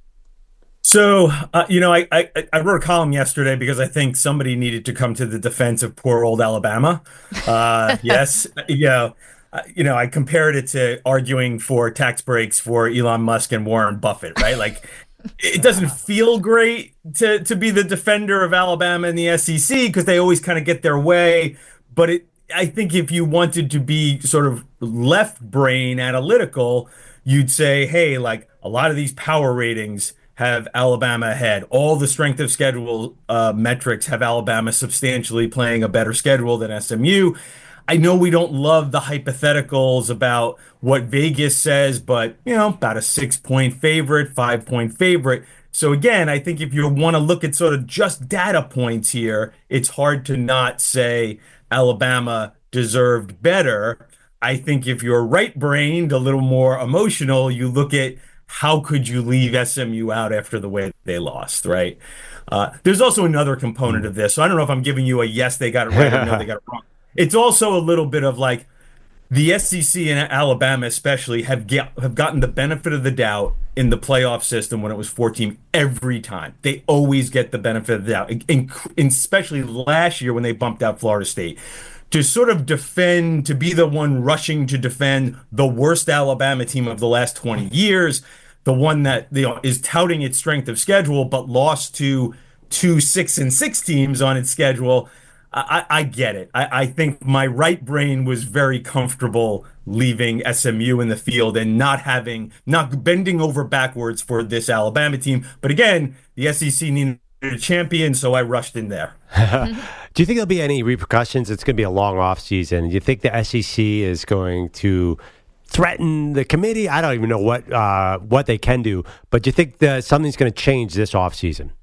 So, uh, you know, I, I I wrote a column yesterday because I think somebody needed to come to the defense of poor old Alabama. Uh, yes, you know, uh, you know, I compared it to arguing for tax breaks for Elon Musk and Warren Buffett, right? Like, it doesn't feel great to to be the defender of Alabama in the S E C because they always kind of get their way. But it, I think if you wanted to be sort of left brain analytical, you'd say, hey, like a lot of these power ratings have Alabama ahead. All the strength of schedule uh, metrics have Alabama substantially playing a better schedule than S M U. I know we don't love the hypotheticals about what Vegas says, but, you know, about a six-point favorite, five-point favorite. So, again, I think if you want to look at sort of just data points here, it's hard to not say Alabama deserved better. I think if you're right-brained, a little more emotional, you look at how could you leave S M U out after the way they lost, right? Uh, there's also another component of this. So I don't know if I'm giving you a yes, they got it right, or no, they got it wrong. It's also a little bit of like the S E C and Alabama especially have get, have gotten the benefit of the doubt in the playoff system when it was four-team every time. They always get the benefit of the doubt, and especially last year when they bumped out Florida State. To sort of defend, to be the one rushing to defend the worst Alabama team of the last twenty years, the one that, you know, is touting its strength of schedule but lost to two six and six teams on its schedule. I, I get it. I, I think my right brain was very comfortable leaving S M U in the field and not having, not bending over backwards for this Alabama team. But again, the S E C needed a champion, so I rushed in there. Do you think there'll be any repercussions? It's going to be a long off season. Do you think the S E C is going to threaten the committee? I don't even know what uh, what they can do, but do you think that something's going to change this off season?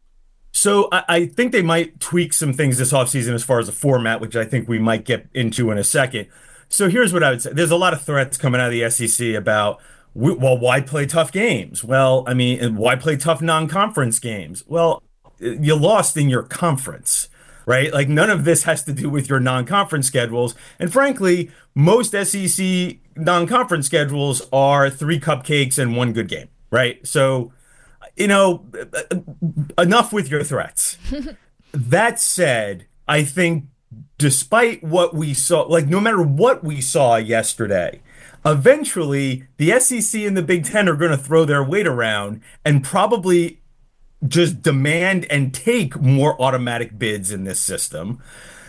So I, I think they might tweak some things this offseason as far as the format, which I think we might get into in a second. So here's what I would say. There's a lot of threats coming out of the S E C about, well, why play tough games? Well, I mean, why play tough non-conference games? Well, you lost in your conference, right? Like none of this has to do with your non-conference schedules. And frankly, most S E C non-conference schedules are three cupcakes and one good game, right? So, you know, enough with your threats. That said, I think despite what we saw, like no matter what we saw yesterday, eventually the S E C and the Big Ten are going to throw their weight around and probably just demand and take more automatic bids in this system.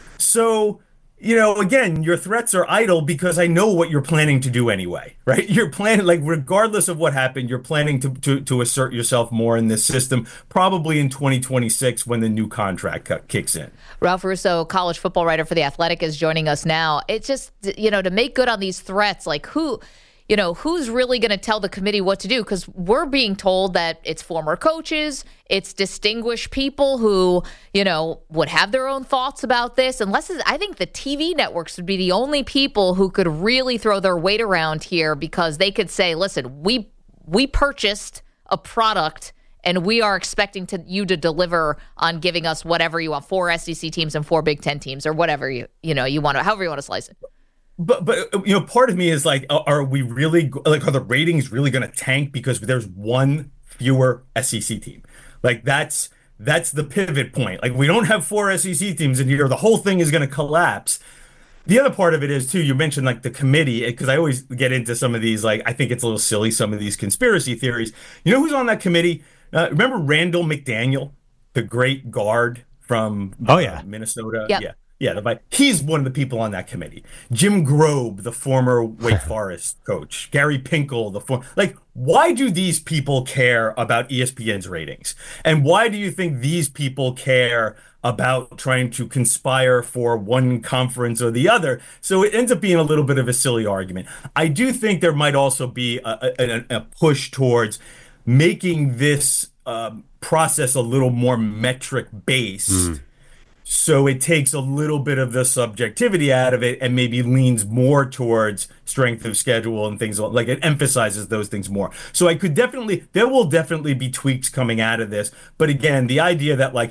So, you know, again, your threats are idle because I know what you're planning to do anyway, right? You're planning, like, regardless of what happened, you're planning to, to, to assert yourself more in this system, probably in twenty twenty-six when the new contract kicks in. Ralph Russo, college football writer for The Athletic, is joining us now. It's just, you know, to make good on these threats, like who... You know, who's really going to tell the committee what to do? Because we're being told that it's former coaches, it's distinguished people who, you know, would have their own thoughts about this. Unless it's, I think the T V networks would be the only people who could really throw their weight around here because they could say, listen, we we purchased a product and we are expecting to you to deliver on giving us whatever you want, four S E C teams and four Big Ten teams or whatever you, you know, you want to, however you want to slice it. But, but you know, part of me is like, are we really, like, are the ratings really going to tank because there's one fewer S E C team? Like, that's that's the pivot point. Like, we don't have four S E C teams in here. The whole thing is going to collapse. The other part of it is, too, you mentioned, like, the committee, because I always get into some of these, like, I think it's a little silly, some of these conspiracy theories. You know who's on that committee? Uh, remember Randall McDaniel, the great guard from oh, yeah. uh, Minnesota? Yep. Yeah. Yeah, the, he's one of the people on that committee. Jim Grobe, the former Wake Forest coach. Gary Pinkel, the former... Like, why do these people care about E S P N's ratings? And why do you think these people care about trying to conspire for one conference or the other? So it ends up being a little bit of a silly argument. I do think there might also be a, a, a push towards making this um, process a little more metric-based. Mm. So it takes a little bit of the subjectivity out of it and maybe leans more towards strength of schedule and things like it emphasizes those things more. So I could definitely, there will definitely be tweaks coming out of this. But again, the idea that like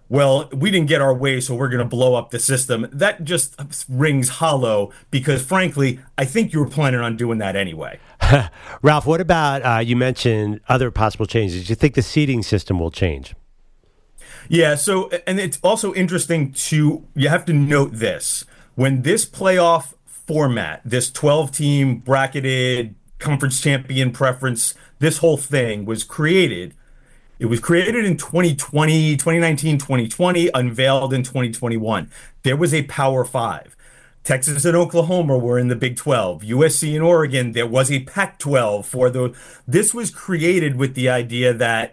well, we didn't get our way, so we're going to blow up the system. That just rings hollow because, frankly, I think you were planning on doing that anyway. Ralph, what about, uh, you mentioned other possible changes. Do you think the seeding system will change? Yeah, so, and it's also interesting to, you have to note this. When this playoff format, this twelve-team bracketed conference champion preference, this whole thing was created, it was created in twenty twenty, twenty nineteen, twenty twenty, unveiled in twenty twenty-one. There was a Power Five. Texas and Oklahoma were in the Big twelve. U S C and Oregon, there was a Pac twelve for the. This was created with the idea that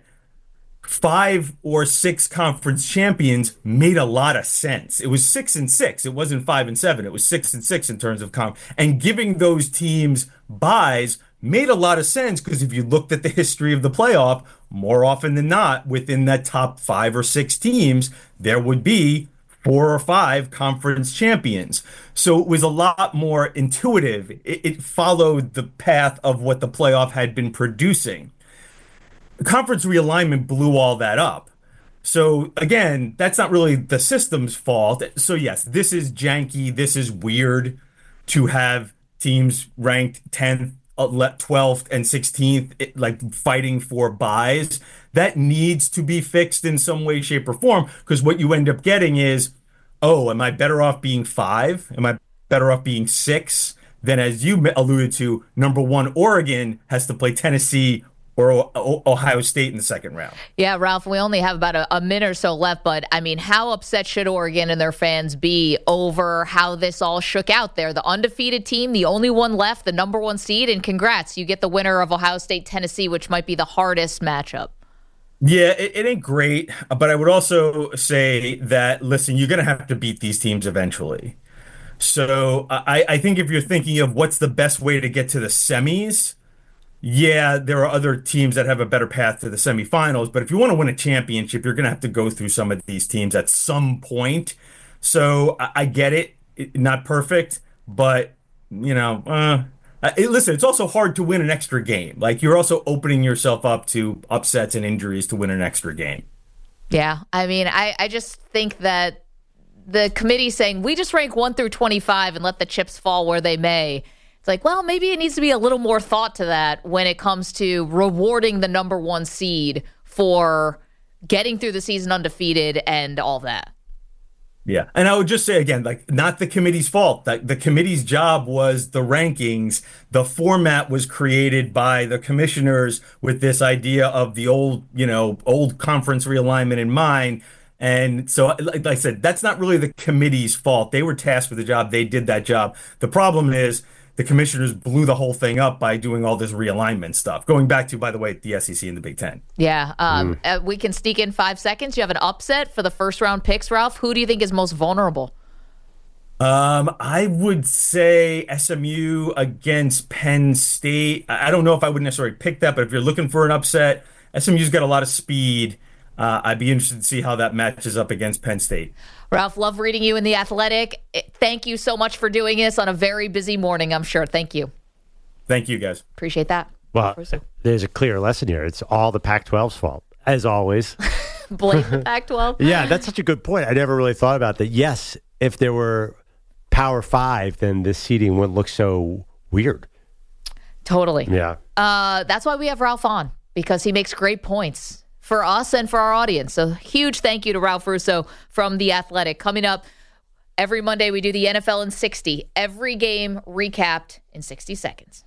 five or six conference champions made a lot of sense. It was six and six. It wasn't five and seven. It was six and six in terms of comp. And giving those teams buys made a lot of sense because if you looked at the history of the playoff, more often than not, within that top five or six teams, there would be four or five conference champions. So it was a lot more intuitive. It, it followed the path of what the playoff had been producing. Conference realignment blew all that up. So again, that's not really the system's fault. So yes, this is janky. This is weird to have teams ranked tenth, twelfth, and sixteenth, like fighting for buys. That needs to be fixed in some way, shape, or form, because what you end up getting is, oh, am I better off being five? Am I better off being six? Then, as you alluded to, number one, Oregon has to play Tennessee or Ohio State in the second round. Yeah, Ralph, we only have about a, a minute or so left, but I mean, how upset should Oregon and their fans be over how this all shook out there? The undefeated team, the only one left, the number one seed, and congrats, you get the winner of Ohio State, Tennessee, which might be the hardest matchup. Yeah, it, it ain't great, but I would also say that, listen, you're going to have to beat these teams eventually. So I, I think if you're thinking of what's the best way to get to the semis, yeah, there are other teams that have a better path to the semifinals, but if you want to win a championship, you're going to have to go through some of these teams at some point. So I, I get it, it, not perfect, but, you know, uh, it, listen, it's also hard to win an extra game. Like, you're also opening yourself up to upsets and injuries to win an extra game. Yeah, I mean, I, I just think that the committee saying, we just rank one through twenty-five and let the chips fall where they may. It's like, well, maybe it needs to be a little more thought to that when it comes to rewarding the number one seed for getting through the season undefeated and all that. Yeah. And I would just say again, like, not the committee's fault. Like, the committee's job was the rankings. The format was created by the commissioners with this idea of the old, you know, old conference realignment in mind. And so, like I said, that's not really the committee's fault. They were tasked with the job. They did that job. The problem is, the commissioners blew the whole thing up by doing all this realignment stuff. Going back to, by the way, the S E C and the Big Ten. Yeah. Um, mm. uh, we can sneak in five seconds. You have an upset for the first round picks, Ralph. Who do you think is most vulnerable? Um, I would say S M U against Penn State. I don't know if I would necessarily pick that, but if you're looking for an upset, S M U's got a lot of speed. Uh, I'd be interested to see how that matches up against Penn State. Ralph, love reading you in The Athletic. Thank you so much for doing this on a very busy morning, I'm sure. Thank you. Thank you, guys. Appreciate that. Well, there's a clear lesson here. It's all the Pac twelve's fault, as always. Blame the Pac twelve. Yeah, that's such a good point. I never really thought about that. Yes, if there were Power Five, then this seeding wouldn't look so weird. Totally. Yeah. Uh, that's why we have Ralph on, because he makes great points for us and for our audience. So huge thank you to Ralph Russo from The Athletic. Coming up every Monday, we do the N F L in sixty. Every game recapped in sixty seconds.